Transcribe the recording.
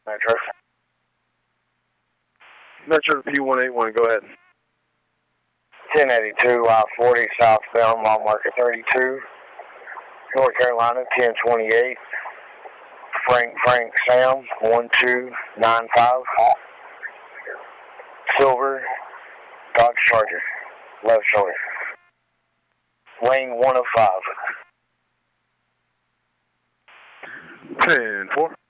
Metro. Metro P181, go ahead. 1082 I-40 southbound, mile marker 32. North Carolina 1028. Frank Sam 1295. Silver Dodge Charger. Left shoulder. Wayne 105. 10-4.